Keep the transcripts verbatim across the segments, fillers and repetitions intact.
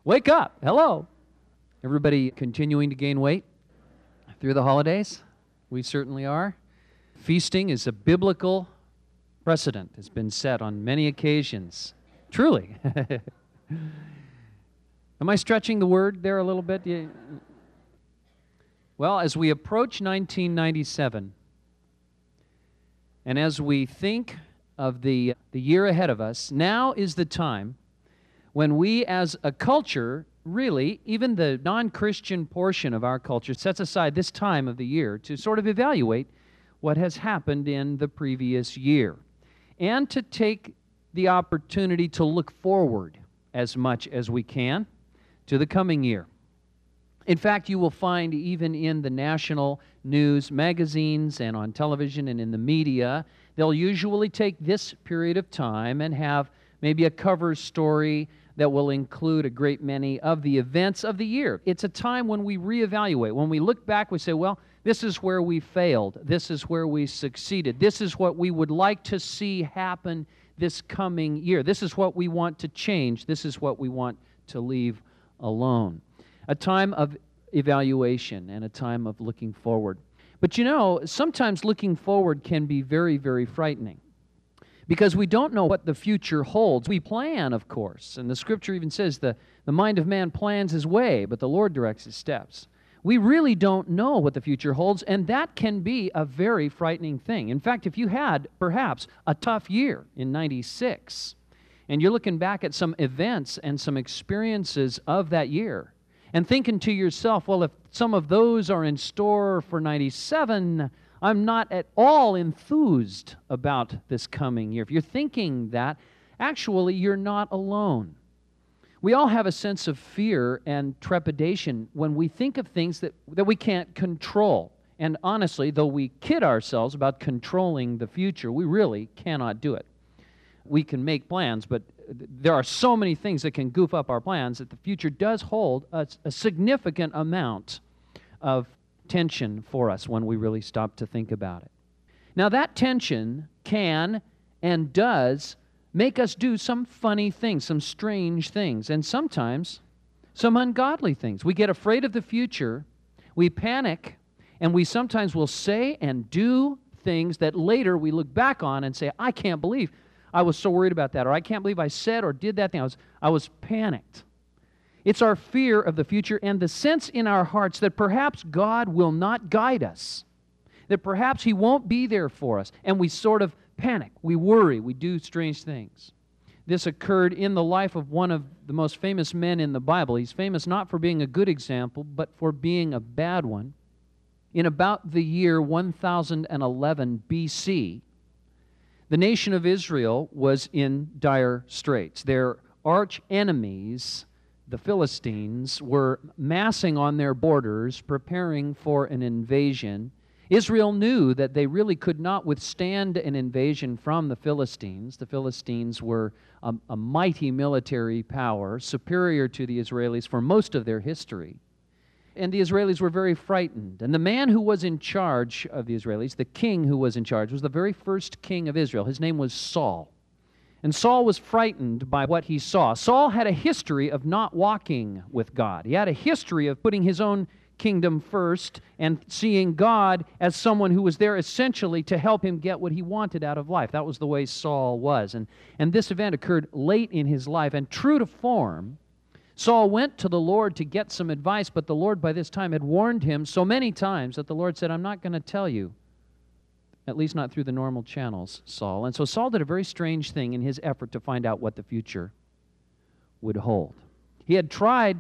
Wake up. Hello. Everybody continuing to gain weight through the holidays? We certainly are. Feasting is a biblical precedent. It's been set on many occasions. Truly. Am I stretching the word there a little bit? Yeah. Well, as we approach nineteen ninety-seven, and as we think of the, the year ahead of us, now is the time when we as a culture, really, even the non-Christian portion of our culture, sets aside this time of the year to sort of evaluate what has happened in the previous year and to take the opportunity to look forward as much as we can to the coming year. In fact, you will find even in the national news magazines and on television and in the media, they'll usually take this period of time and have maybe a cover story that will include a great many of the events of the year. It's a time when we reevaluate. When we look back, we say, well, this is where we failed. This is where we succeeded. This is what we would like to see happen this coming year. This is what we want to change. This is what we want to leave alone. A time of evaluation and a time of looking forward. But you know, sometimes looking forward can be very, very frightening because we don't know what the future holds. We plan, of course, and the Scripture even says the, the mind of man plans his way, but the Lord directs his steps. We really don't know what the future holds, and that can be a very frightening thing. In fact, if you had, perhaps, a tough year in ninety-six, and you're looking back at some events and some experiences of that year, and thinking to yourself, well, if some of those are in store for ninety-seven, I'm not at all enthused about this coming year. If you're thinking that, actually, you're not alone. We all have a sense of fear and trepidation when we think of things that, that we can't control. And honestly, though we kid ourselves about controlling the future, we really cannot do it. We can make plans, but there are so many things that can goof up our plans that the future does hold a, a significant amount of tension for us when we really stop to think about it. Now, that tension can and does make us do some funny things, some strange things, and sometimes some ungodly things. We get afraid of the future, we panic, and we sometimes will say and do things that later we look back on and say, I can't believe I was so worried about that, or I can't believe I said or did that thing. I was, I was panicked. It's our fear of the future and the sense in our hearts that perhaps God will not guide us, that perhaps He won't be there for us, and we sort of panic, we worry, we do strange things. This occurred in the life of one of the most famous men in the Bible. He's famous not for being a good example, but for being a bad one. In about the year one thousand eleven B C, the nation of Israel was in dire straits. Their arch enemies, the Philistines, were massing on their borders, preparing for an invasion. Israel knew that they really could not withstand an invasion from the Philistines. The Philistines were a, a mighty military power, superior to the Israelis for most of their history. And the Israelis were very frightened. And the man who was in charge of the Israelis, the king who was in charge, was the very first king of Israel. His name was Saul. And Saul was frightened by what he saw. Saul had a history of not walking with God. He had a history of putting his own kingdom first and seeing God as someone who was there essentially to help him get what he wanted out of life. That was the way Saul was. And, and this event occurred late in his life. And true to form, Saul went to the Lord to get some advice, but the Lord by this time had warned him so many times that the Lord said, I'm not going to tell you, at least not through the normal channels, Saul. And so Saul did a very strange thing in his effort to find out what the future would hold. He had tried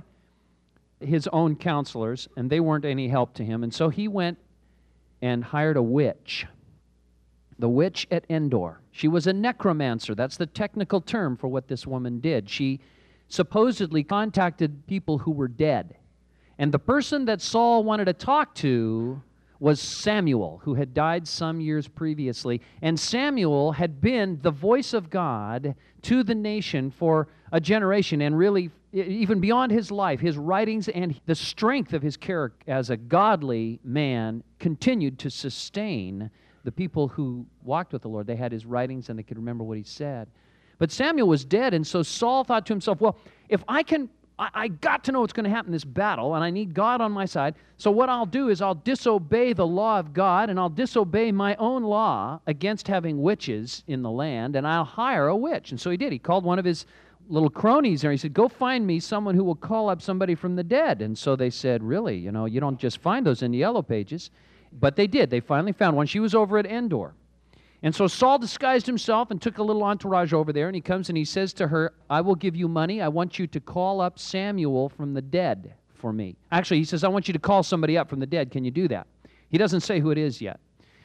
his own counselors, and they weren't any help to him, and so he went and hired a witch, the witch at Endor. She was a necromancer. That's the technical term for what this woman did. She supposedly contacted people who were dead. And the person that Saul wanted to talk to was Samuel, who had died some years previously. And Samuel had been the voice of God to the nation for a generation, and really, even beyond his life, his writings and the strength of his character as a godly man continued to sustain the people who walked with the Lord. They had his writings and they could remember what he said. But Samuel was dead, and so Saul thought to himself, well, if I can I, I got to know what's going to happen in this battle, and I need God on my side. So what I'll do is I'll disobey the law of God, and I'll disobey my own law against having witches in the land, and I'll hire a witch. And so he did. He called one of his little cronies there. He said, go find me someone who will call up somebody from the dead. And so they said, really, you know, you don't just find those in the yellow pages. But they did. They finally found one. She was over at Endor. And so Saul disguised himself and took a little entourage over there, and he comes and he says to her, I will give you money. I want you to call up Samuel from the dead for me. Actually, he says, I want you to call somebody up from the dead. Can you do that? He doesn't say who it is yet.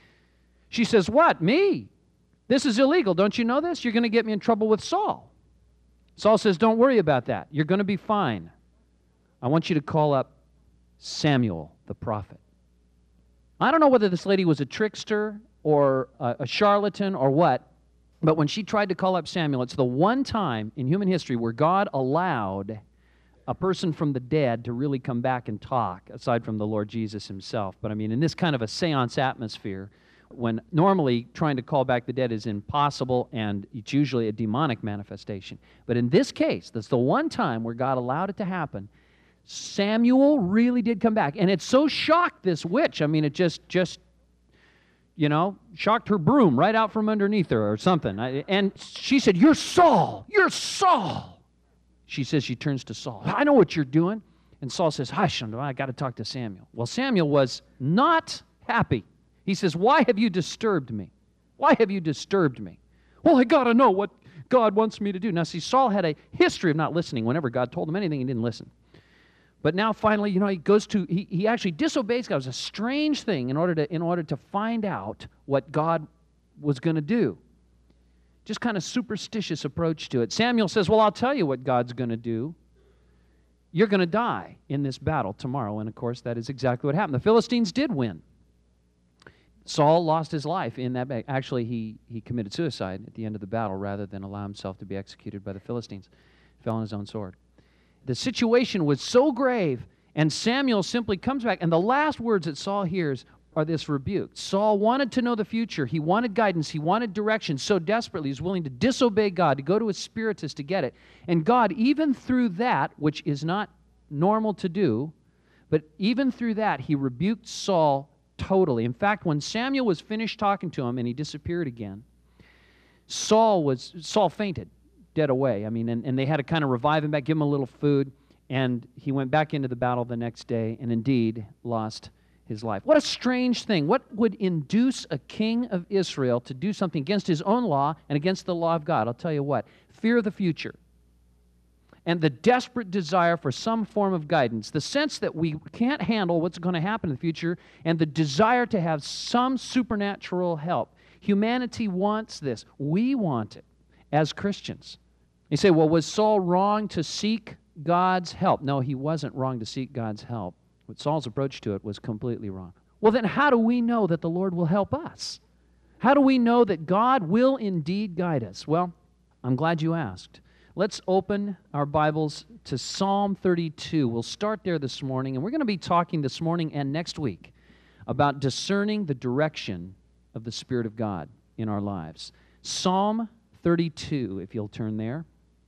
She says, what, me? This is illegal. Don't you know this? You're going to get me in trouble with Saul. Saul says, don't worry about that. You're going to be fine. I want you to call up Samuel the prophet. I don't know whether this lady was a trickster or a, a charlatan or what, but when she tried to call up Samuel, it's the one time in human history where God allowed a person from the dead to really come back and talk, aside from the Lord Jesus himself. But I mean, in this kind of a seance atmosphere, when normally trying to call back the dead is impossible and it's usually a demonic manifestation. But in this case, that's the one time where God allowed it to happen. Samuel really did come back. And it so shocked this witch. I mean, it just, just you know, shocked her broom right out from underneath her or something. And she said, you're Saul. You're Saul. She says, she turns to Saul. I know what you're doing. And Saul says, hush, I got to talk to Samuel. Well, Samuel was not happy. He says, why have you disturbed me? Why have you disturbed me? Well, I got to know what God wants me to do. Now, see, Saul had a history of not listening. Whenever God told him anything, he didn't listen. But now finally, you know, he goes to, he, he actually disobeys God. It was a strange thing in order to, in order to find out what God was going to do. Just kind of superstitious approach to it. Samuel says, well, I'll tell you what God's going to do. You're going to die in this battle tomorrow. And of course, that is exactly what happened. The Philistines did win. Saul lost his life in that battle. Actually, he, he committed suicide at the end of the battle rather than allow himself to be executed by the Philistines. He fell on his own sword. The situation was so grave, and Samuel simply comes back, and the last words that Saul hears are this rebuke. Saul wanted to know the future. He wanted guidance. He wanted direction so desperately. He was willing to disobey God, to go to a spiritist to get it. And God, even through that, which is not normal to do, but even through that, he rebuked Saul totally. In fact, when Samuel was finished talking to him and he disappeared again, Saul was Saul fainted. Dead away. I mean, and, and they had to kind of revive him back, give him a little food, and he went back into the battle the next day and indeed lost his life. What a strange thing. What would induce a king of Israel to do something against his own law and against the law of God? I'll tell you what. Fear of the future and the desperate desire for some form of guidance, the sense that we can't handle what's going to happen in the future, and the desire to have some supernatural help. Humanity wants this. We want it. As Christians. You say, well, was Saul wrong to seek God's help? No, he wasn't wrong to seek God's help. But Saul's approach to it was completely wrong. Well, then how do we know that the Lord will help us? How do we know that God will indeed guide us? Well, I'm glad you asked. Let's open our Bibles to Psalm thirty-two. We'll start there this morning, and we're going to be talking this morning and next week about discerning the direction of the Spirit of God in our lives. Psalm thirty-two, if you'll turn there.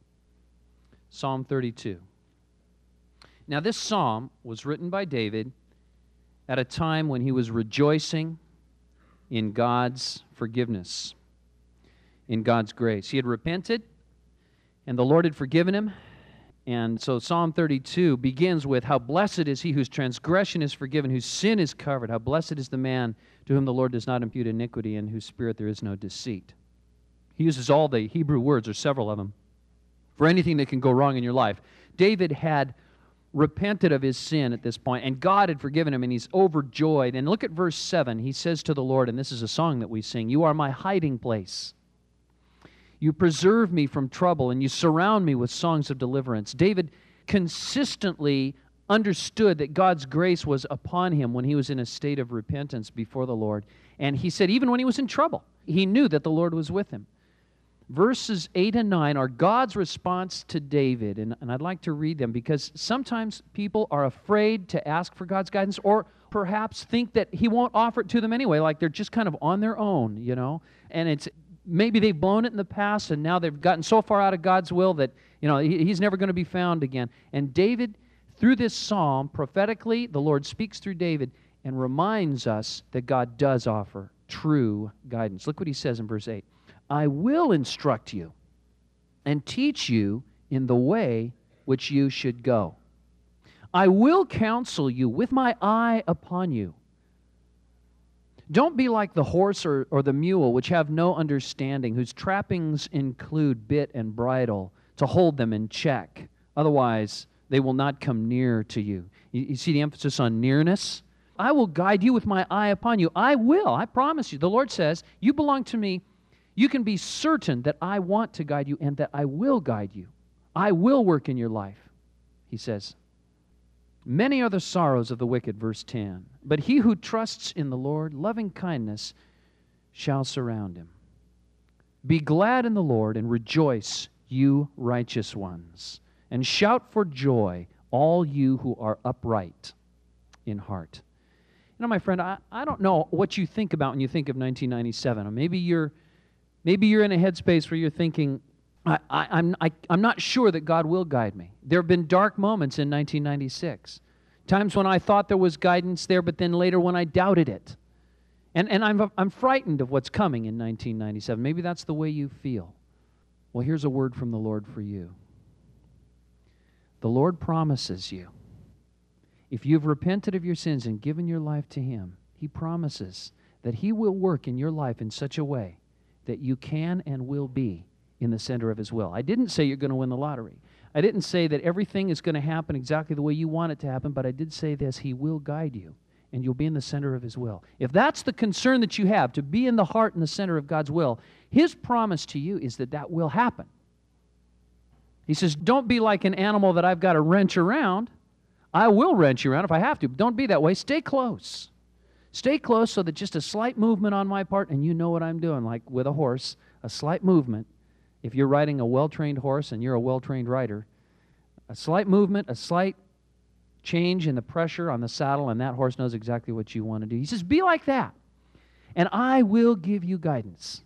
Psalm thirty-two. Now, this psalm was written by David at a time when he was rejoicing in God's forgiveness, in God's grace. He had repented, and the Lord had forgiven him. And so Psalm thirty-two begins with, how blessed is he whose transgression is forgiven, whose sin is covered. How blessed is the man to whom the Lord does not impute iniquity, and whose spirit there is no deceit. He uses all the Hebrew words, or several of them, for anything that can go wrong in your life. David had repented of his sin at this point, and God had forgiven him, and he's overjoyed. And look at verse seven. He says to the Lord, and this is a song that we sing, you are my hiding place. You preserve me from trouble, and you surround me with songs of deliverance. David consistently understood that God's grace was upon him when he was in a state of repentance before the Lord. And he said even when he was in trouble, he knew that the Lord was with him. Verses eight and nine are God's response to David, and, and I'd like to read them because sometimes people are afraid to ask for God's guidance, or perhaps think that he won't offer it to them anyway, like they're just kind of on their own, you know. And it's maybe they've blown it in the past, and now they've gotten so far out of God's will that, you know, he, he's never going to be found again. And David, through this psalm, prophetically, the Lord speaks through David and reminds us that God does offer true guidance. Look what he says in verse eight. I will instruct you and teach you in the way which you should go. I will counsel you with my eye upon you. Don't be like the horse or, or the mule, which have no understanding, whose trappings include bit and bridle to hold them in check. Otherwise, they will not come near to you. You, you see the emphasis on nearness? I will guide you with my eye upon you. I will. I promise you. The Lord says, you belong to me. You can be certain that I want to guide you and that I will guide you. I will work in your life, he says. Many are the sorrows of the wicked, verse ten. But he who trusts in the Lord, loving kindness shall surround him. Be glad in the Lord and rejoice, you righteous ones. And shout for joy, all you who are upright in heart. You know, my friend, I, I don't know what you think about when you think of nineteen ninety-seven. Or maybe you're, maybe you're in a headspace where you're thinking, I, I, I'm, I, I'm not sure that God will guide me. There have been dark moments in nineteen ninety-six. Times when I thought there was guidance there, but then later when I doubted it. And, and I'm, I'm frightened of what's coming in nineteen ninety-seven. Maybe that's the way you feel. Well, here's a word from the Lord for you. The Lord promises you, if you've repented of your sins and given your life to Him, He promises that He will work in your life in such a way that you can and will be in the center of His will. I didn't say you're going to win the lottery. I didn't say that everything is going to happen exactly the way you want it to happen, but I did say this: He will guide you, and you'll be in the center of His will. If that's the concern that you have, to be in the heart and the center of God's will, His promise to you is that that will happen. He says, don't be like an animal that I've got to wrench around. I will wrench you around if I have to, but don't be that way. Stay close. Stay close so that just a slight movement on my part, and you know what I'm doing, like with a horse, a slight movement. If you're riding a well-trained horse and you're a well-trained rider, a slight movement, a slight change in the pressure on the saddle, and that horse knows exactly what you want to do. He says, be like that, and I will give you guidance.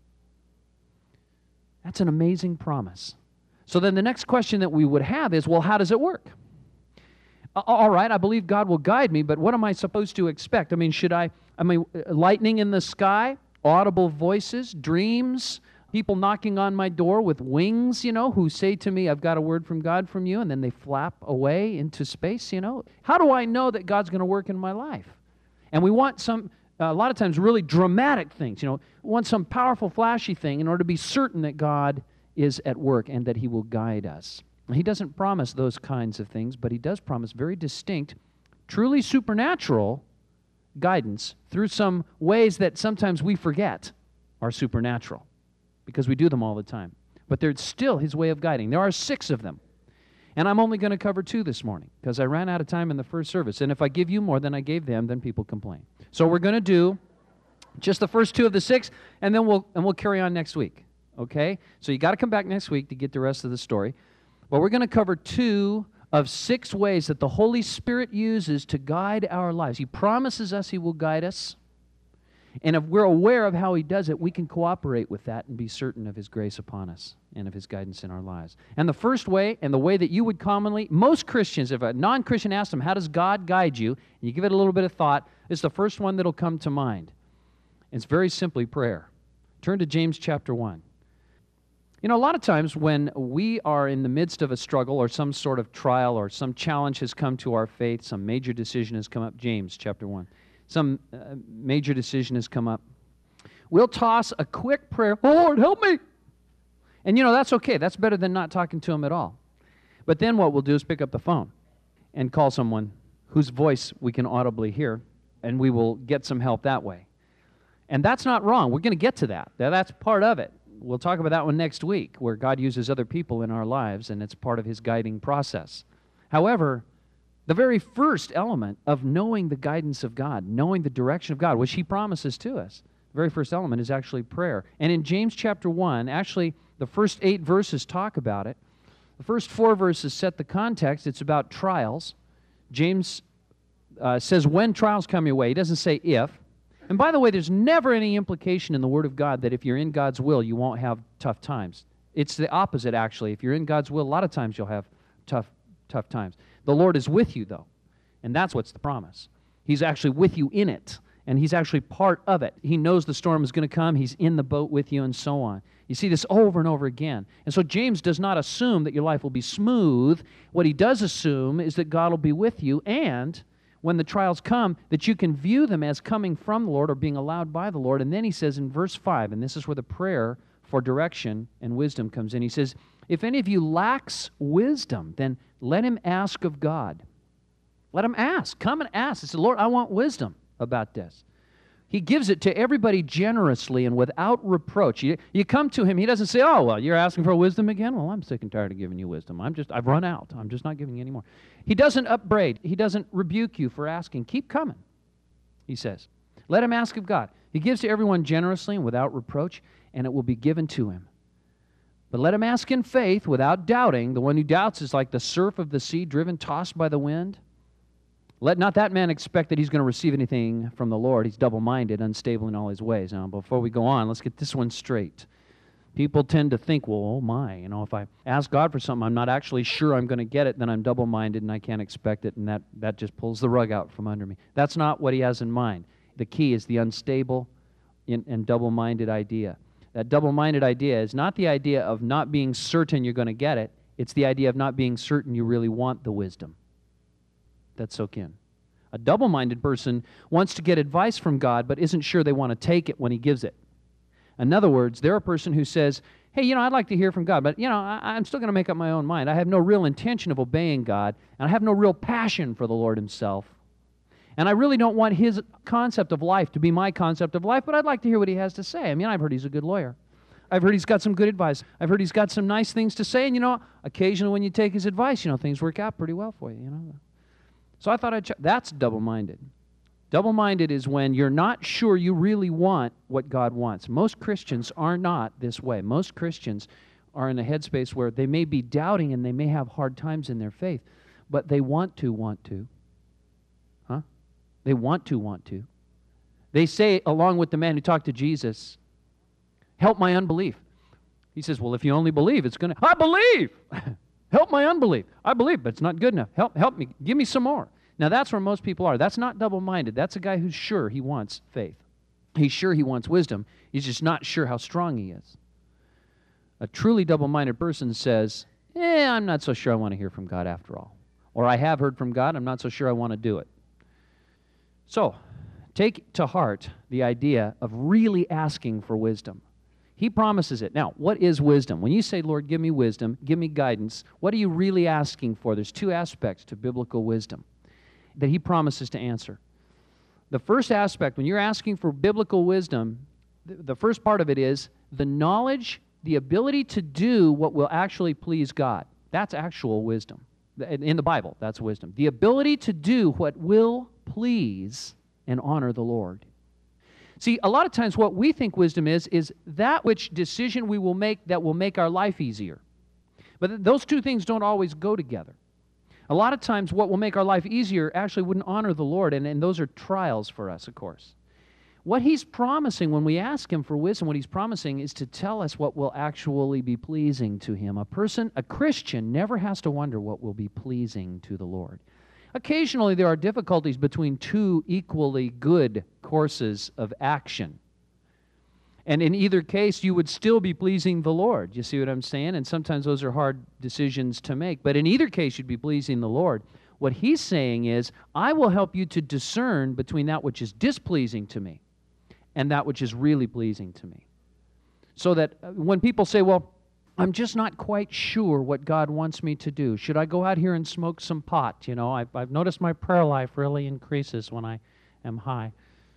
That's an amazing promise. So then the next question that we would have is, well, how does it work? All right, I believe God will guide me, but what am I supposed to expect? I mean, should I, I mean, lightning in the sky, audible voices, dreams, people knocking on my door with wings, you know, who say to me, I've got a word from God from you, and then they flap away into space, you know? How do I know that God's going to work in my life? And we want some, uh, a lot of times, really dramatic things, you know, we want some powerful, flashy thing in order to be certain that God is at work and that He will guide us. He doesn't promise those kinds of things, but He does promise very distinct, truly supernatural guidance through some ways that sometimes we forget are supernatural, because we do them all the time. But they're still His way of guiding. There are six of them. And I'm only going to cover two this morning, because I ran out of time in the first service. And if I give you more than I gave them, then people complain. So we're going to do just the first two of the six, and then we'll, and we'll carry on next week. Okay? So you got to come back next week to get the rest of the story. But we're going to cover two of six ways that the Holy Spirit uses to guide our lives. He promises us He will guide us. And if we're aware of how He does it, we can cooperate with that and be certain of His grace upon us and of His guidance in our lives. And the first way, and the way that you would commonly, most Christians, if a non-Christian asks them, how does God guide you? And you give it a little bit of thought, it's the first one that'll come to mind. It's very simply prayer. Turn to James chapter one. You know, a lot of times when we are in the midst of a struggle or some sort of trial or some challenge has come to our faith, some major decision has come up, James chapter one, some uh, major decision has come up, we'll toss a quick prayer, oh, Lord, help me. And you know, that's okay. That's better than not talking to Him at all. But then what we'll do is pick up the phone and call someone whose voice we can audibly hear, and we will get some help that way. And that's not wrong. We're going to get to that. That's part of it. We'll talk about that one next week, where God uses other people in our lives, and it's part of His guiding process. However, the very first element of knowing the guidance of God, knowing the direction of God, which He promises to us, the very first element is actually prayer. And in James chapter one, actually, the first eight verses talk about it. The first four verses set the context. It's about trials. James uh, says when trials come your way. He doesn't say if. And by the way, there's never any implication in the Word of God that if you're in God's will, you won't have tough times. It's the opposite, actually. If you're in God's will, a lot of times you'll have tough, tough times. The Lord is with you, though, and that's what's the promise. He's actually with you in it, and He's actually part of it. He knows the storm is going to come. He's in the boat with you, and so on. You see this over and over again. And so James does not assume that your life will be smooth. What he does assume is that God will be with you, and when the trials come, that you can view them as coming from the Lord or being allowed by the Lord. And then he says in verse five, and this is where the prayer for direction and wisdom comes in. He says, if any of you lacks wisdom, then let him ask of God. Let him ask. Come and ask. He said, Lord, I want wisdom about this. He gives it to everybody generously and without reproach. You, you come to him, he doesn't say, oh, well, you're asking for wisdom again? Well, I'm sick and tired of giving you wisdom. I'm just, I've run out. I'm just not giving you any more. He doesn't upbraid. He doesn't rebuke you for asking. Keep coming, he says. Let him ask of God. He gives to everyone generously and without reproach, and it will be given to him. But let him ask in faith without doubting. The one who doubts is like the surf of the sea driven, tossed by the wind. Let not that man expect that he's going to receive anything from the Lord. He's double-minded, unstable in all his ways. Now, before we go on, let's get this one straight. People tend to think, well, oh my, you know, if I ask God for something, I'm not actually sure I'm going to get it, then I'm double-minded and I can't expect it, and that, that just pulls the rug out from under me. That's not what he has in mind. The key is the unstable and double-minded idea. That double-minded idea is not the idea of not being certain you're going to get it. It's the idea of not being certain you really want the wisdom. That's soak in. A double-minded person wants to get advice from God, but isn't sure they want to take it when he gives it. In other words, they're a person who says, hey, you know, I'd like to hear from God, but, you know, I, I'm still going to make up my own mind. I have no real intention of obeying God, and I have no real passion for the Lord himself. And I really don't want his concept of life to be my concept of life, but I'd like to hear what he has to say. I mean, I've heard he's a good lawyer. I've heard he's got some good advice. I've heard he's got some nice things to say, and, you know, occasionally when you take his advice, you know, things work out pretty well for you, you know. So I thought I'd check. That's double-minded. Double-minded is when you're not sure you really want what God wants. Most Christians are not this way. Most Christians are in a headspace where they may be doubting and they may have hard times in their faith, but they want to want to. Huh? They want to want to. They say, along with the man who talked to Jesus, help my unbelief. He says, well, if you only believe, it's going to, I believe! Help my unbelief. I believe, but it's not good enough. Help, help me. Give me some more. Now, that's where most people are. That's not double-minded. That's a guy who's sure he wants faith. He's sure he wants wisdom. He's just not sure how strong he is. A truly double-minded person says, eh, I'm not so sure I want to hear from God after all. Or I have heard from God. I'm not so sure I want to do it. So, take to heart the idea of really asking for wisdom. He promises it. Now, what is wisdom? When you say, Lord, give me wisdom, give me guidance, what are you really asking for? There's two aspects to biblical wisdom that he promises to answer. The first aspect, when you're asking for biblical wisdom, the first part of it is the knowledge, the ability to do what will actually please God. That's actual wisdom. In the Bible, that's wisdom. The ability to do what will please and honor the Lord. See, a lot of times what we think wisdom is, is that which decision we will make that will make our life easier. But th- those two things don't always go together. A lot of times what will make our life easier actually wouldn't honor the Lord, and, and those are trials for us, of course. What he's promising when we ask him for wisdom, what he's promising is to tell us what will actually be pleasing to him. A person, a Christian, never has to wonder what will be pleasing to the Lord. Occasionally, there are difficulties between two equally good courses of action. And in either case, you would still be pleasing the Lord. You see what I'm saying? And sometimes those are hard decisions to make. But in either case, you'd be pleasing the Lord. What he's saying is, I will help you to discern between that which is displeasing to me and that which is really pleasing to me. So that when people say, well, I'm just not quite sure what God wants me to do. Should I go out here and smoke some pot? You know, I've, I've noticed my prayer life really increases when I am high.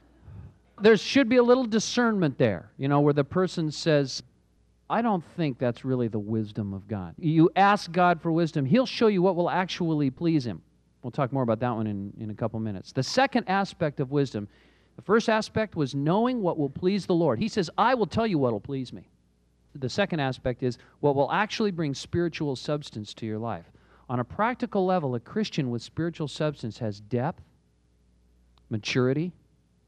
There should be a little discernment there, you know, where the person says, I don't think that's really the wisdom of God. You ask God for wisdom, he'll show you what will actually please him. We'll talk more about that one in, in a couple minutes. The second aspect of wisdom, the first aspect was knowing what will please the Lord. He says, I will tell you what will please me. The second aspect is what will actually bring spiritual substance to your life. On a practical level, a Christian with spiritual substance has depth, maturity,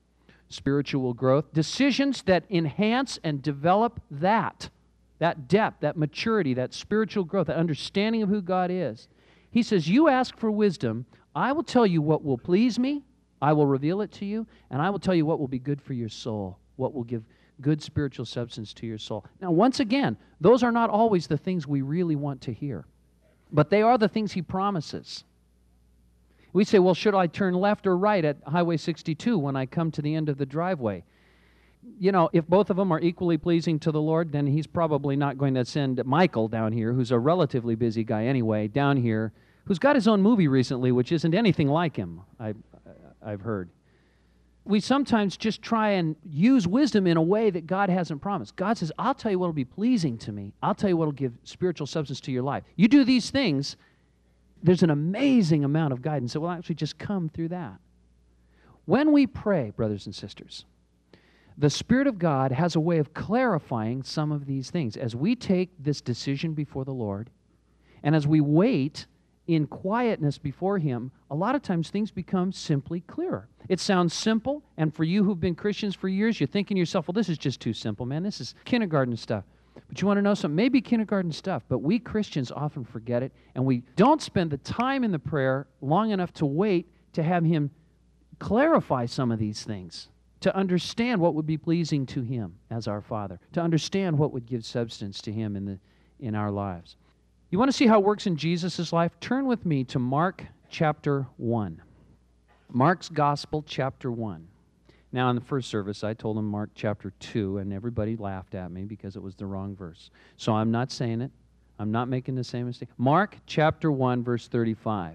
spiritual growth, decisions that enhance and develop that, that depth, that maturity, that spiritual growth, that understanding of who God is. He says, you ask for wisdom, I will tell you what will please me, I will reveal it to you, and I will tell you what will be good for your soul, what will give good spiritual substance to your soul. Now, once again, those are not always the things we really want to hear, but they are the things He promises. We say, well, should I turn left or right at Highway sixty-two when I come to the end of the driveway? You know, if both of them are equally pleasing to the Lord, then He's probably not going to send Michael down here, who's a relatively busy guy anyway, down here, who's got his own movie recently, which isn't anything like him, I, I've heard. We sometimes just try and use wisdom in a way that God hasn't promised. God says, I'll tell you what will be pleasing to me. I'll tell you what will give spiritual substance to your life. You do these things, there's an amazing amount of guidance that will actually just come through that. When we pray, brothers and sisters, the Spirit of God has a way of clarifying some of these things. As we take this decision before the Lord, and as we wait in quietness before Him, a lot of times things become simply clearer. It sounds simple, and for you who've been Christians for years, you're thinking to yourself, well, this is just too simple, man. This is kindergarten stuff. But you want to know something? Maybe kindergarten stuff, but we Christians often forget it, and we don't spend the time in the prayer long enough to wait to have Him clarify some of these things, to understand what would be pleasing to Him as our Father, to understand what would give substance to Him in the in our lives. You want to see how it works in Jesus' life? Turn with me to Mark chapter one. Mark's Gospel, chapter one. Now, in the first service, I told them Mark chapter two, and everybody laughed at me because it was the wrong verse. So I'm not saying it. I'm not making the same mistake. Mark chapter one, verse thirty-five.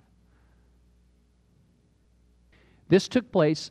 This took place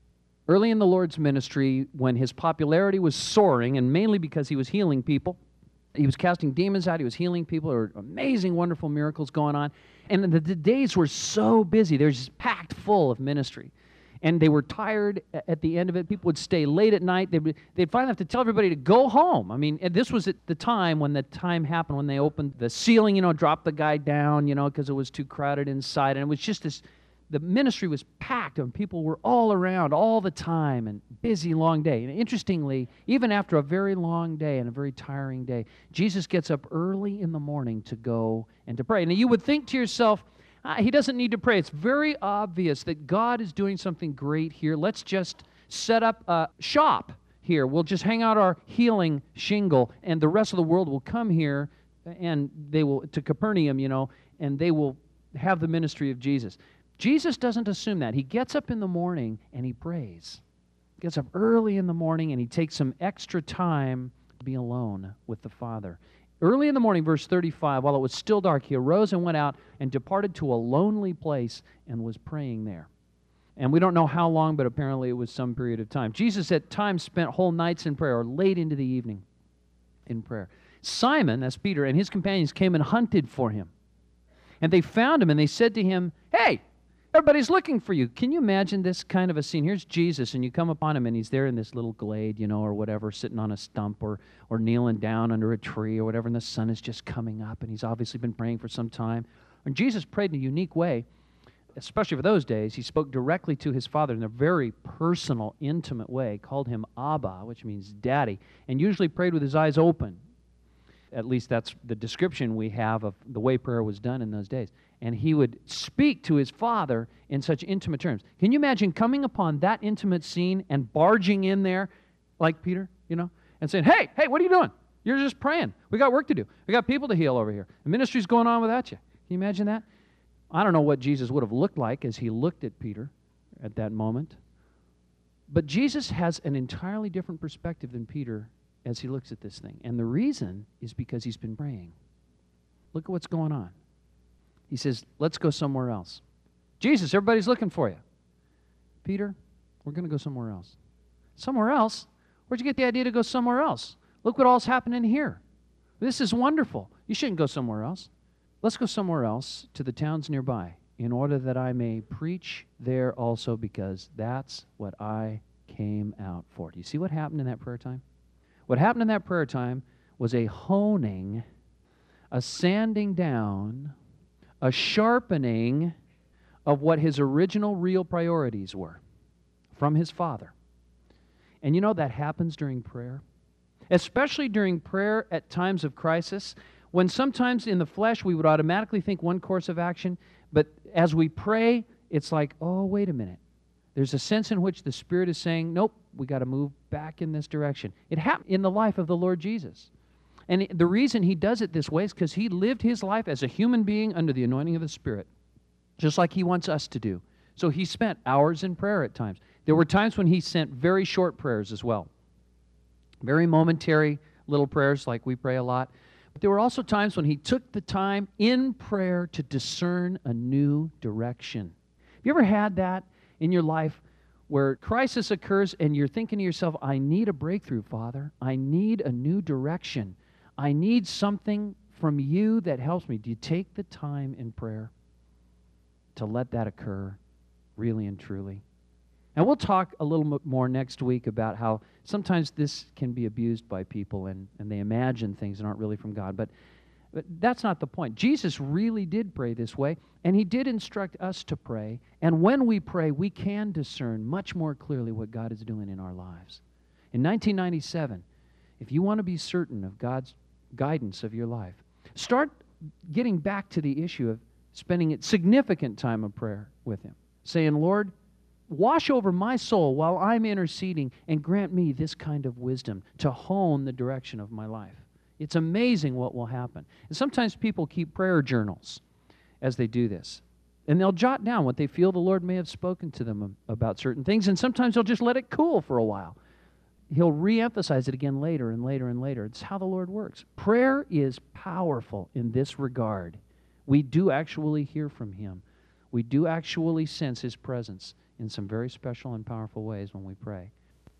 early in the Lord's ministry when His popularity was soaring, and mainly because He was healing people. He was casting demons out. He was healing people. There were amazing, wonderful miracles going on. And the, the days were so busy. They were just packed full of ministry. And they were tired at the end of it. People would stay late at night. They'd, they'd finally have to tell everybody to go home. I mean, and this was at the time when the time happened, when they opened the ceiling, you know, dropped the guy down, you know, because it was too crowded inside. And it was just this, the ministry was packed, and people were all around all the time, and busy, long day. And interestingly, even after a very long day and a very tiring day, Jesus gets up early in the morning to go and to pray. Now, you would think to yourself, ah, He doesn't need to pray. It's very obvious that God is doing something great here. Let's just set up a shop here. We'll just hang out our healing shingle, and the rest of the world will come here, and they will, to Capernaum, you know, and they will have the ministry of Jesus. Jesus doesn't assume that. He gets up in the morning and He prays. He gets up early in the morning and He takes some extra time to be alone with the Father. Early in the morning, verse thirty-five, while it was still dark, He arose and went out and departed to a lonely place and was praying there. And we don't know how long, but apparently it was some period of time. Jesus at times spent whole nights in prayer, or late into the evening in prayer. Simon, that's Peter, and his companions came and hunted for Him. And they found Him, and they said to Him, "Hey, everybody's looking for you." Can you imagine this kind of a scene? Here's Jesus, and you come upon Him, and He's there in this little glade, you know, or whatever, sitting on a stump or, or kneeling down under a tree or whatever, and the sun is just coming up, and He's obviously been praying for some time. And Jesus prayed in a unique way, especially for those days. He spoke directly to His Father in a very personal, intimate way, called Him Abba, which means Daddy, and usually prayed with His eyes open. At least that's the description we have of the way prayer was done in those days. And He would speak to His Father in such intimate terms. Can you imagine coming upon that intimate scene and barging in there like Peter, you know, and saying, hey, hey, what are you doing? You're just praying. We got work to do. We got people to heal over here. The ministry's going on without you. Can you imagine that? I don't know what Jesus would have looked like as He looked at Peter at that moment. But Jesus has an entirely different perspective than Peter as He looks at this thing. And the reason is because He's been praying. Look at what's going on. He says, let's go somewhere else. Jesus, everybody's looking for you. Peter, we're going to go somewhere else. Somewhere else? Where'd you get the idea to go somewhere else? Look what all's happening here. This is wonderful. You shouldn't go somewhere else. Let's go somewhere else to the towns nearby in order that I may preach there also, because that's what I came out for. Do you see what happened in that prayer time? What happened in that prayer time was a honing, a sanding down, a sharpening of what His original real priorities were from His Father. And you know that happens during prayer, especially during prayer at times of crisis, when sometimes in the flesh we would automatically think one course of action, but as we pray, it's like, oh, wait a minute. There's a sense in which the Spirit is saying, nope, we got to move back in this direction. It happened in the life of the Lord Jesus. And the reason He does it this way is because He lived His life as a human being under the anointing of the Spirit, just like He wants us to do. So He spent hours in prayer at times. There were times when He sent very short prayers as well. Very momentary little prayers like we pray a lot. But there were also times when He took the time in prayer to discern a new direction. Have you ever had that in your life where crisis occurs and you're thinking to yourself, I need a breakthrough, Father. I need a new direction. I need something from You that helps me. Do you take the time in prayer to let that occur really and truly? And we'll talk a little bit more next week about how sometimes this can be abused by people and, and they imagine things that aren't really from God. But, but that's not the point. Jesus really did pray this way, and He did instruct us to pray. And when we pray, we can discern much more clearly what God is doing in our lives. In nineteen ninety-seven, if you want to be certain of God's guidance of your life, start getting back to the issue of spending a significant time of prayer with Him, saying, Lord, wash over my soul while I'm interceding and grant me this kind of wisdom to hone the direction of my life. It's amazing what will happen. And sometimes people keep prayer journals as they do this. And they'll jot down what they feel the Lord may have spoken to them about certain things, and sometimes they'll just let it cool for a while. He'll re-emphasize it again later and later and later. It's how the Lord works. Prayer is powerful in this regard. We do actually hear from Him. We do actually sense His presence in some very special and powerful ways when we pray.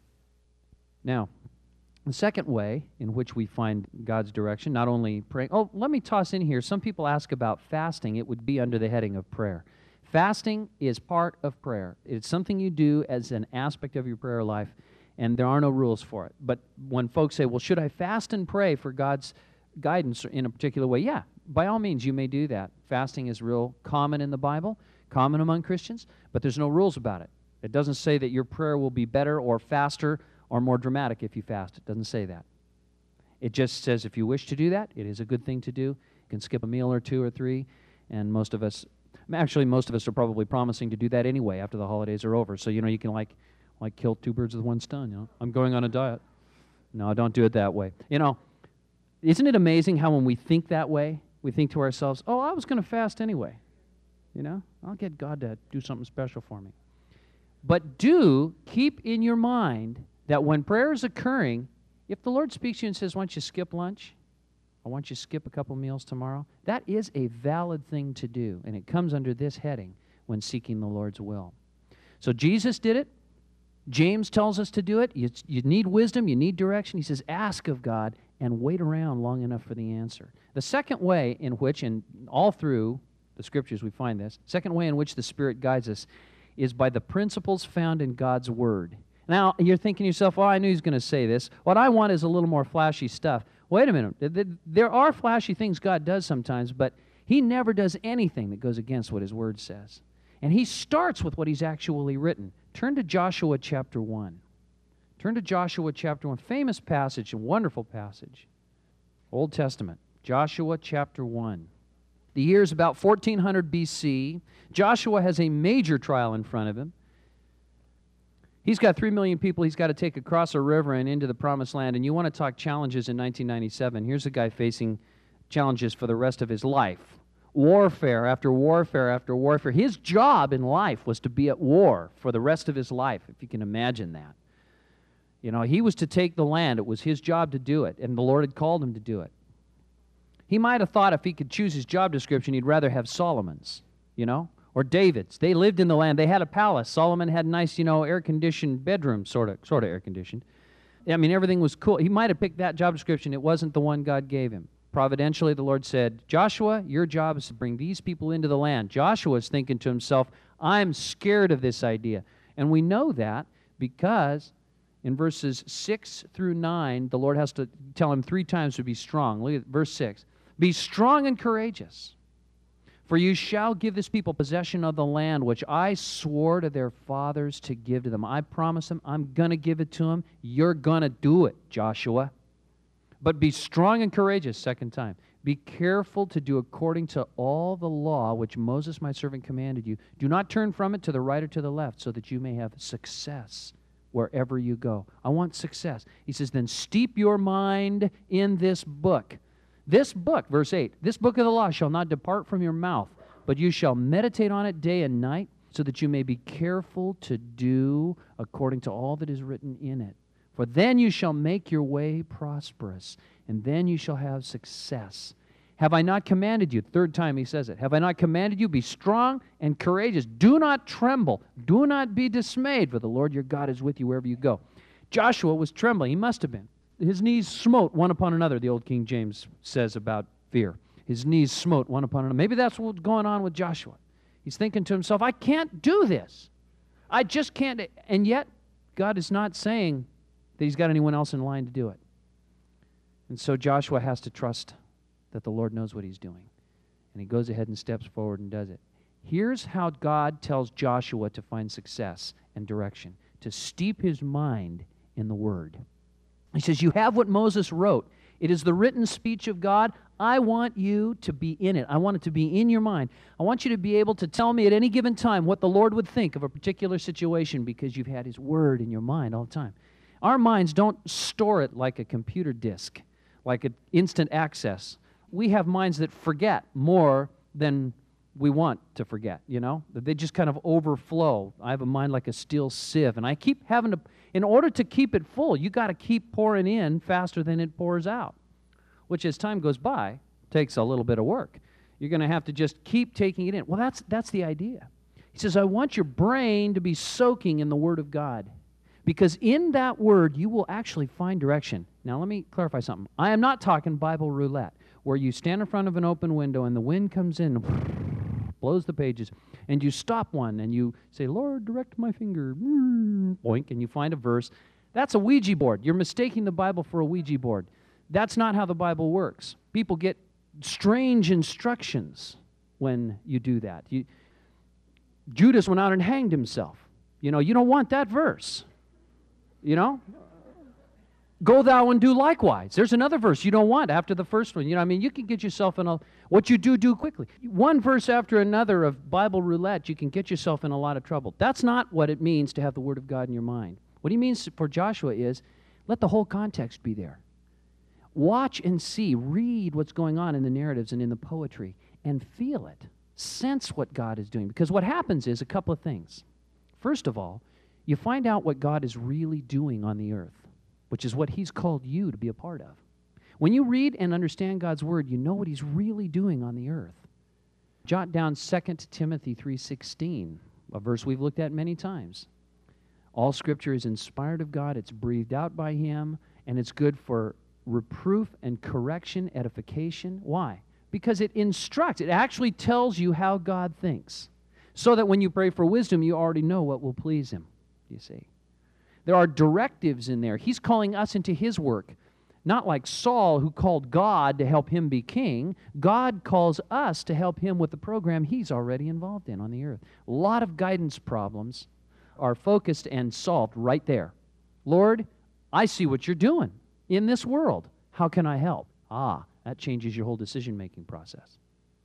Now, the second way in which we find God's direction, not only praying, oh, let me toss in here, some people ask about fasting. It would be under the heading of prayer. Fasting is part of prayer. It's something you do as an aspect of your prayer life, and there are no rules for it. But when folks say, well, should I fast and pray for God's guidance in a particular way? Yeah, by all means, you may do that. Fasting is real common in the Bible, common among Christians, but there's no rules about it. It doesn't say that your prayer will be better or faster or more dramatic if you fast. It doesn't say that. It just says if you wish to do that, it is a good thing to do. You can skip a meal or two or three, and most of us, actually most of us are probably promising to do that anyway after the holidays are over. So, you know, you can like, like kill two birds with one stone, you know. I'm going on a diet. No, don't do it that way. You know, isn't it amazing how when we think that way, we think to ourselves, oh, I was going to fast anyway. You know, I'll get God to do something special for me. But do keep in your mind that when prayer is occurring, if the Lord speaks to you and says, why don't you skip lunch? I want you to skip a couple meals tomorrow. That is a valid thing to do, and it comes under this heading when seeking the Lord's will. So Jesus did it. James tells us to do it. You, you need wisdom. You need direction. He says, ask of God and wait around long enough for the answer. The second way in which, and all through the Scriptures we find this, second way in which the Spirit guides us is by the principles found in God's Word. Now, you're thinking to yourself, well, I knew he was going to say this. What I want is a little more flashy stuff. Wait a minute. There are flashy things God does sometimes, but He never does anything that goes against what His Word says. And He starts with what He's actually written. Turn to Joshua chapter one. Turn to Joshua chapter one. Famous passage, a wonderful passage. Old Testament. Joshua chapter one. The year is about fourteen hundred B C. Joshua has a major trial in front of him. He's got three million people he's got to take across a river and into the promised land. And you want to talk challenges in nineteen ninety-seven. Here's a guy facing challenges for the rest of his life. Warfare after warfare after warfare. His job in life was to be at war for the rest of his life, if you can imagine that. You know, he was to take the land. It was his job to do it, and the Lord had called him to do it. He might have thought if he could choose his job description, he'd rather have Solomon's, you know, or David's. They lived in the land. They had a palace. Solomon had nice, you know, air-conditioned bedrooms, sort of, sort of air-conditioned. I mean, everything was cool. He might have picked that job description. It wasn't the one God gave him. Providentially, the Lord said, Joshua, your job is to bring these people into the land. Joshua's thinking to himself, I'm scared of this idea. And we know that because in verses six through nine, the Lord has to tell him three times to be strong. Look at verse six. Be strong and courageous, For you shall give this people possession of the land which I swore to their fathers to give to them. I promise them I'm going to give it to them. You're going to do it, Joshua. But be strong and courageous, second time. Be careful to do according to all the law which Moses my servant commanded you. Do not turn from it to the right or to the left, so that you may have success wherever you go. I want success. He says, then steep your mind in this book. This book, verse eight, this book of the law shall not depart from your mouth, but you shall meditate on it day and night, so that you may be careful to do according to all that is written in it. For then you shall make your way prosperous, and then you shall have success. Have I not commanded you? Third time he says it. Have I not commanded you? Be strong and courageous. Do not tremble. Do not be dismayed, for the Lord your God is with you wherever you go. Joshua was trembling. He must have been. His knees smote one upon another, the old King James says about fear. His knees smote one upon another. Maybe that's what's going on with Joshua. He's thinking to himself, I can't do this. I just can't. And yet, God is not saying that he's got anyone else in line to do it. And so Joshua has to trust that the Lord knows what he's doing. And he goes ahead and steps forward and does it. Here's how God tells Joshua to find success and direction, to steep his mind in the Word. He says, you have what Moses wrote. It is the written speech of God. I want you to be in it. I want it to be in your mind. I want you to be able to tell me at any given time what the Lord would think of a particular situation because you've had His Word in your mind all the time. Our minds don't store it like a computer disk, like an instant access. We have minds that forget more than we want to forget, you know? They just kind of overflow. I have a mind like a steel sieve, and I keep having to, in order to keep it full, you got to keep pouring in faster than it pours out, which as time goes by, takes a little bit of work. You're going to have to just keep taking it in. Well, that's, that's the idea. He says, I want your brain to be soaking in the Word of God, because in that Word, you will actually find direction. Now, let me clarify something. I am not talking Bible roulette, where you stand in front of an open window and the wind comes in and blows the pages, and you stop one and you say, Lord, direct my finger, boink, and you find a verse. That's a Ouija board. You're mistaking the Bible for a Ouija board. That's not how the Bible works. People get strange instructions when you do that. You, Judas went out and hanged himself. You know, you don't want that verse. You know? Go thou and do likewise. There's another verse you don't want after the first one. You know, I mean, you can get yourself in a, what you do, do quickly. One verse after another of Bible roulette, you can get yourself in a lot of trouble. That's not what it means to have the Word of God in your mind. What he means for Joshua is, let the whole context be there. Watch and see, read what's going on in the narratives and in the poetry, and feel it. Sense what God is doing. Because what happens is a couple of things. First of all, you find out what God is really doing on the earth, which is what He's called you to be a part of. When you read and understand God's Word, you know what He's really doing on the earth. Jot down Second Timothy three sixteen, a verse we've looked at many times. All Scripture is inspired of God, it's breathed out by Him, and it's good for reproof and correction, edification. Why? Because it instructs, it actually tells you how God thinks, so that when you pray for wisdom, you already know what will please Him, you see. There are directives in there. He's calling us into His work. Not like Saul, who called God to help him be king. God calls us to help him with the program He's already involved in on the earth. A lot of guidance problems are focused and solved right there. Lord, I see what you're doing in this world. How can I help? Ah, that changes your whole decision-making process.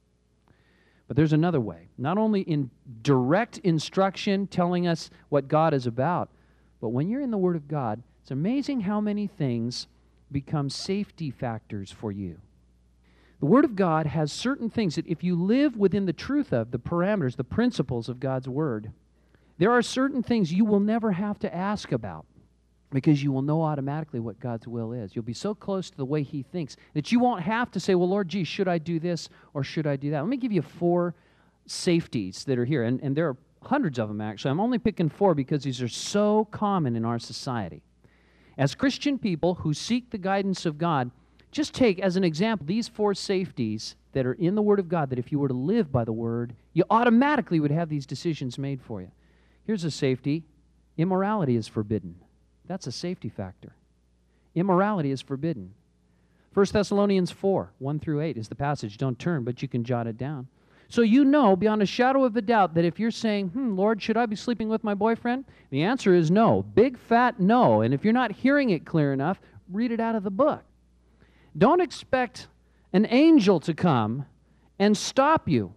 But there's another way. Not only in direct instruction telling us what God is about, but when you're in the Word of God, it's amazing how many things become safety factors for you. The Word of God has certain things that if you live within the truth of, the parameters, the principles of God's Word, there are certain things you will never have to ask about because you will know automatically what God's will is. You'll be so close to the way He thinks that you won't have to say, well, Lord, gee, should I do this or should I do that? Let me give you four safeties that are here, and, and there are hundreds of them, actually. I'm only picking four because these are so common in our society. As Christian people who seek the guidance of God, just take as an example these four safeties that are in the Word of God, that if you were to live by the Word, you automatically would have these decisions made for you. Here's a safety. Immorality is forbidden. That's a safety factor. Immorality is forbidden. First Thessalonians four, one through eight is the passage. Don't turn, but you can jot it down. So you know beyond a shadow of a doubt that if you're saying, hmm, Lord, should I be sleeping with my boyfriend? The answer is no. Big fat no. And if you're not hearing it clear enough, read it out of the book. Don't expect an angel to come and stop you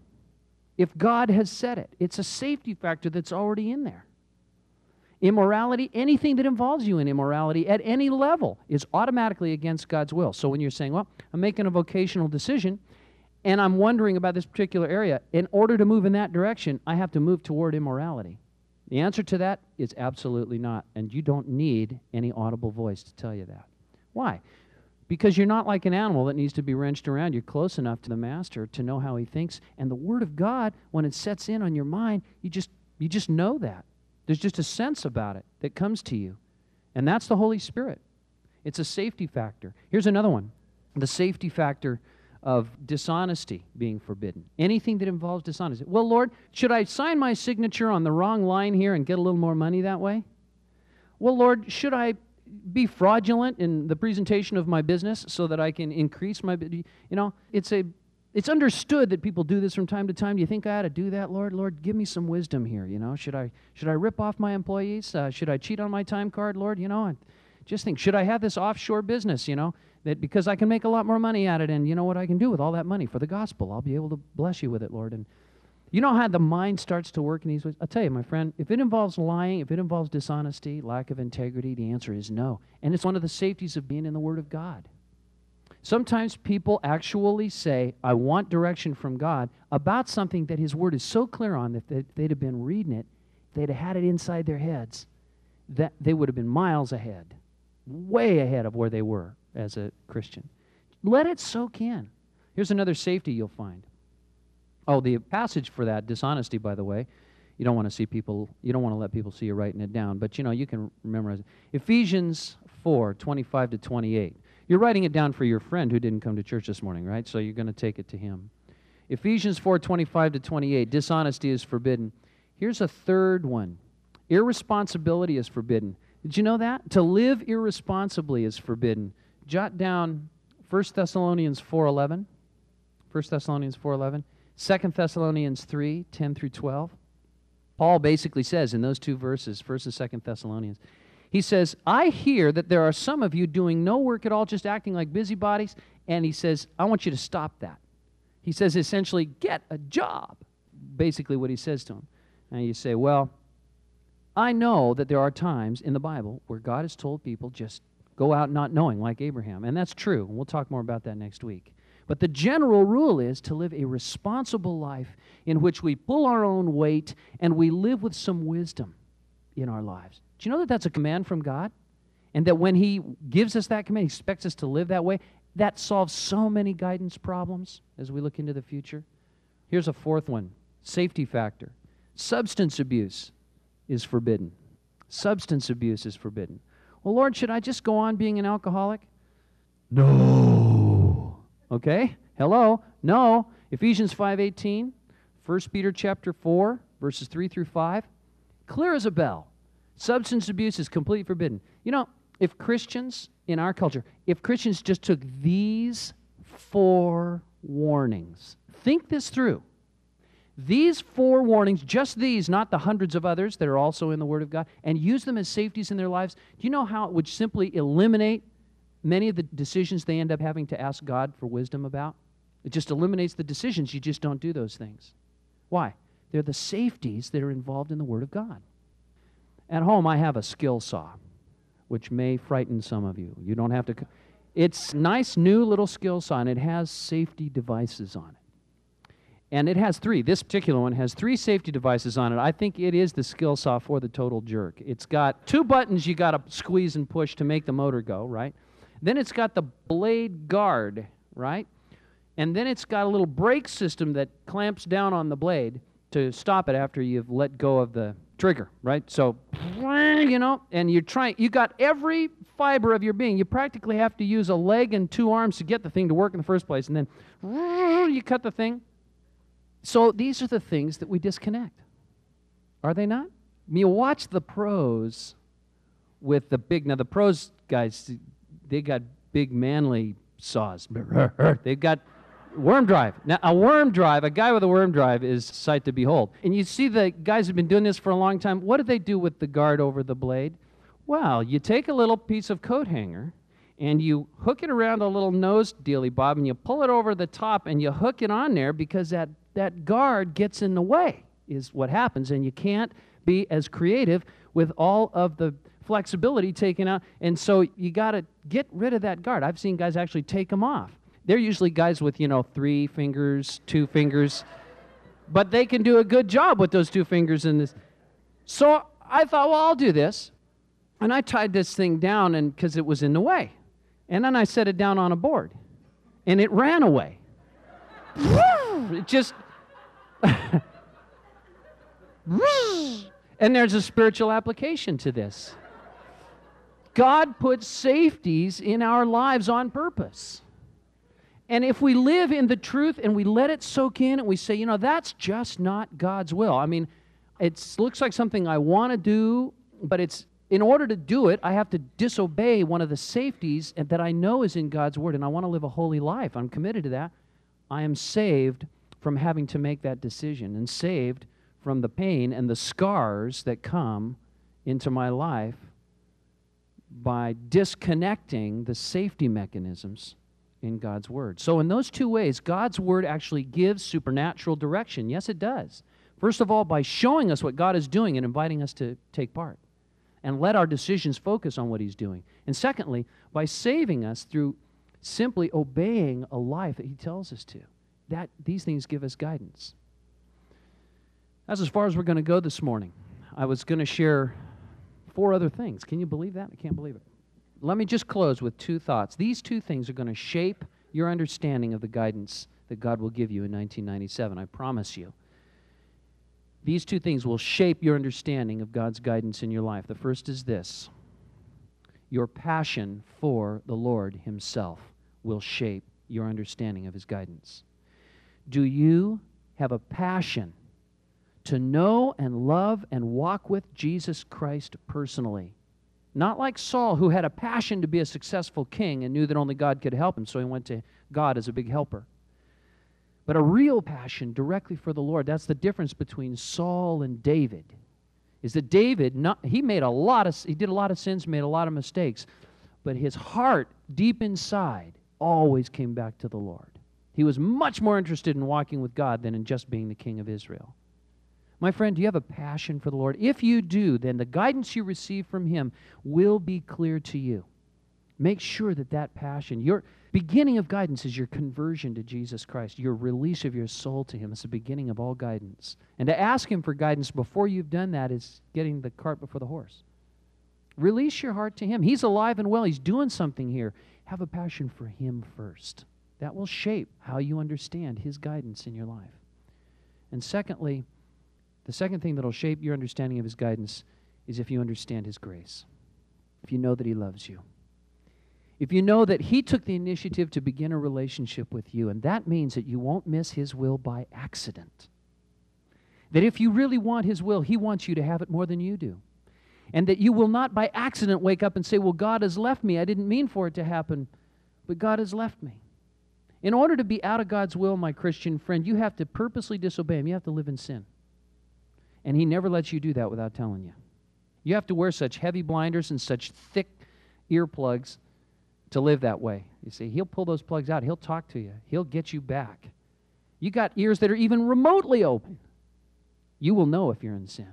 if God has said it. It's a safety factor that's already in there. Immorality, anything that involves you in immorality at any level is automatically against God's will. So when you're saying, well, I'm making a vocational decision and I'm wondering about this particular area, in order to move in that direction, I have to move toward immorality. The answer to that is absolutely not, and you don't need any audible voice to tell you that. Why? Because you're not like an animal that needs to be wrenched around. You're close enough to the Master to know how He thinks, and the Word of God, when it sets in on your mind, you just you just know that. There's just a sense about it that comes to you. And that's the Holy Spirit. It's a safety factor. Here's another one. The safety factor of dishonesty being forbidden. Anything that involves dishonesty. Well, Lord, should I sign my signature on the wrong line here and get a little more money that way? Well, Lord, should I be fraudulent in the presentation of my business so that I can increase my... You know, it's a... It's understood that people do this from time to time. Do you think I ought to do that, Lord? Lord, give me some wisdom here, you know. Should I should I rip off my employees? Uh, should I cheat on my time card, Lord? You know, I just think, should I have this offshore business, you know, that because I can make a lot more money at it, and you know what I can do with all that money for the gospel? I'll be able to bless you with it, Lord. And you know how the mind starts to work in these ways? I'll tell you, my friend, if it involves lying, if it involves dishonesty, lack of integrity, the answer is no. And it's one of the safeties of being in the Word of God. Sometimes people actually say, I want direction from God about something that His Word is so clear on that if they'd have been reading it, they'd have had it inside their heads, that they would have been miles ahead, way ahead of where they were as a Christian. Let it soak in. Here's another safety you'll find. Oh, the passage for that, dishonesty, by the way, you don't want to see people, you don't want to let people see you writing it down, but you know, you can memorize it. Ephesians four, twenty-five to twenty-eight. You're writing it down for your friend who didn't come to church this morning, right? So you're going to take it to him. Ephesians four, twenty-five to twenty-eight, dishonesty is forbidden. Here's a third one. Irresponsibility is forbidden. Did you know that? To live irresponsibly is forbidden. Jot down First Thessalonians four eleven, First Thessalonians four eleven, Second Thessalonians three, ten through twelve. Paul basically says in those two verses, First and Second Thessalonians, he says, I hear that there are some of you doing no work at all, just acting like busybodies, and he says, I want you to stop that. He says essentially, get a job, basically what he says to him. And you say, well, I know that there are times in the Bible where God has told people just go out not knowing, like Abraham, and that's true, and we'll talk more about that next week. But the general rule is to live a responsible life in which we pull our own weight and we live with some wisdom in our lives. Do you know that that's a command from God? And that when He gives us that command, He expects us to live that way. That solves so many guidance problems as we look into the future. Here's a fourth one, safety factor. Substance abuse is forbidden. Substance abuse is forbidden. Well, Lord, should I just go on being an alcoholic? No. Okay? Hello? No. Ephesians five eighteen, First Peter chapter four, verses three through five. Clear as a bell. Substance abuse is completely forbidden. You know, if Christians in our culture, if Christians just took these four warnings, think this through. These four warnings, just these, not the hundreds of others that are also in the Word of God, and use them as safeties in their lives, do you know how it would simply eliminate many of the decisions they end up having to ask God for wisdom about? It just eliminates the decisions. You just don't do those things. Why? They're the safeties that are involved in the Word of God. At home, I have a skill saw, which may frighten some of you. You don't have to... It's a nice, new little skill saw, and it has safety devices on it. And it has three. This particular one has three safety devices on it. I think it is the skill saw for the total jerk. It's got two buttons you got to squeeze and push to make the motor go, right? Then it's got the blade guard, right? And then it's got a little brake system that clamps down on the blade to stop it after you've let go of the trigger, right? So, you know, and you're trying, you got every fiber of your being. You practically have to use a leg and two arms to get the thing to work in the first place, and then you cut the thing. So these are the things that we disconnect. Are they not? I mean, you watch the pros with the big, now the pros guys, they got big manly saws. They've got Worm drive. Now, a worm drive, a guy with a worm drive is a sight to behold. And you see the guys who've been doing this for a long time. What do they do with the guard over the blade? Well, you take a little piece of coat hanger, and you hook it around a little nose dealy bob, and you pull it over the top, and you hook it on there because that, that guard gets in the way, is what happens. And you can't be as creative with all of the flexibility taken out. And so you got to get rid of that guard. I've seen guys actually take them off. They're usually guys with, you know, three fingers, two fingers, but they can do a good job with those two fingers in this. So I thought, well, I'll do this. And I tied this thing down and because it was in the way. And then I set it down on a board. And it ran away. It just... And there's a spiritual application to this. God puts safeties in our lives on purpose. And if we live in the truth and we let it soak in and we say, you know, that's just not God's will. I mean, it looks like something I want to do, but it's in order to do it, I have to disobey one of the safeties that I know is in God's Word, and I want to live a holy life. I'm committed to that. I am saved from having to make that decision and saved from the pain and the scars that come into my life by disconnecting the safety mechanisms in God's Word. So in those two ways, God's Word actually gives supernatural direction. Yes, it does. First of all, by showing us what God is doing and inviting us to take part and let our decisions focus on what He's doing. And secondly, by saving us through simply obeying a life that He tells us to. That, these things give us guidance. That's as far as we're going to go this morning. I was going to share four other things. Can you believe that? I can't believe it. Let me just close with two thoughts. These two things are going to shape your understanding of the guidance that God will give you in nineteen ninety-seven. I promise you. These two things will shape your understanding of God's guidance in your life. The first is this. Your passion for the Lord Himself will shape your understanding of His guidance. Do you have a passion to know and love and walk with Jesus Christ personally? Not like Saul, who had a passion to be a successful king and knew that only God could help him, so he went to God as a big helper. But a real passion directly for the Lord. That's the difference between Saul and David. Is that David, not, he made a lot of, he did a lot of sins, made a lot of mistakes, but his heart deep inside always came back to the Lord. He was much more interested in walking with God than in just being the king of Israel. My friend, do you have a passion for the Lord? If you do, then the guidance you receive from Him will be clear to you. Make sure that that passion, your beginning of guidance is your conversion to Jesus Christ, your release of your soul to Him. It's the beginning of all guidance. And to ask Him for guidance before you've done that is getting the cart before the horse. Release your heart to Him. He's alive and well. He's doing something here. Have a passion for Him first. That will shape how you understand His guidance in your life. And secondly, the second thing that will shape your understanding of His guidance is if you understand His grace. If you know that He loves you. If you know that He took the initiative to begin a relationship with you, and that means that you won't miss His will by accident. That if you really want His will, He wants you to have it more than you do. And that you will not by accident wake up and say, well, God has left me. I didn't mean for it to happen, but God has left me. In order to be out of God's will, my Christian friend, you have to purposely disobey Him. You have to live in sin. And He never lets you do that without telling you. You have to wear such heavy blinders and such thick earplugs to live that way. You see, He'll pull those plugs out. He'll talk to you. He'll get you back. You got ears that are even remotely open. You will know if you're in sin.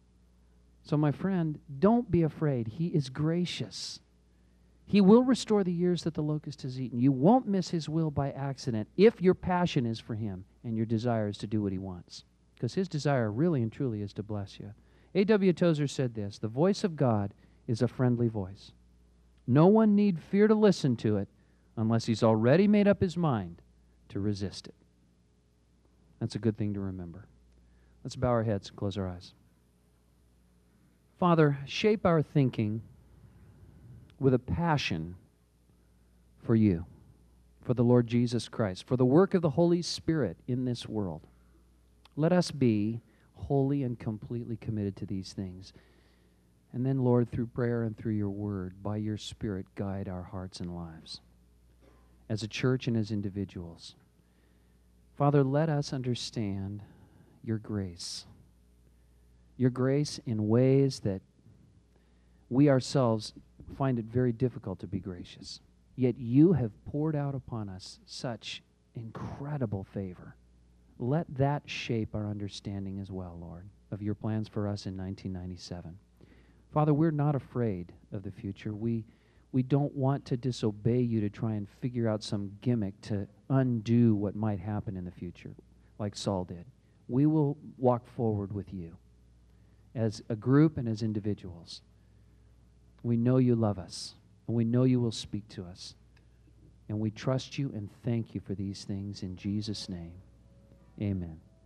So my friend, don't be afraid. He is gracious. He will restore the years that the locust has eaten. You won't miss His will by accident if your passion is for Him and your desire is to do what He wants. Because His desire really and truly is to bless you. A W Tozer said this, the voice of God is a friendly voice. No one need fear to listen to it unless he's already made up his mind to resist it. That's a good thing to remember. Let's bow our heads and close our eyes. Father, shape our thinking with a passion for You, for the Lord Jesus Christ, for the work of the Holy Spirit in this world. Let us be wholly and completely committed to these things. And then, Lord, through prayer and through Your Word, by Your Spirit, guide our hearts and lives as a church and as individuals. Father, let us understand your grace. Your grace in ways that we ourselves find it very difficult to be gracious. Yet you have poured out upon us such incredible favor. Let that shape our understanding as well, Lord, of your plans for us in nineteen ninety-seven. Father, we're not afraid of the future. We, we don't want to disobey you to try and figure out some gimmick to undo what might happen in the future, like Saul did. We will walk forward with you as a group and as individuals. We know you love us, and we know you will speak to us. And we trust you and thank you for these things in Jesus' name. Amen.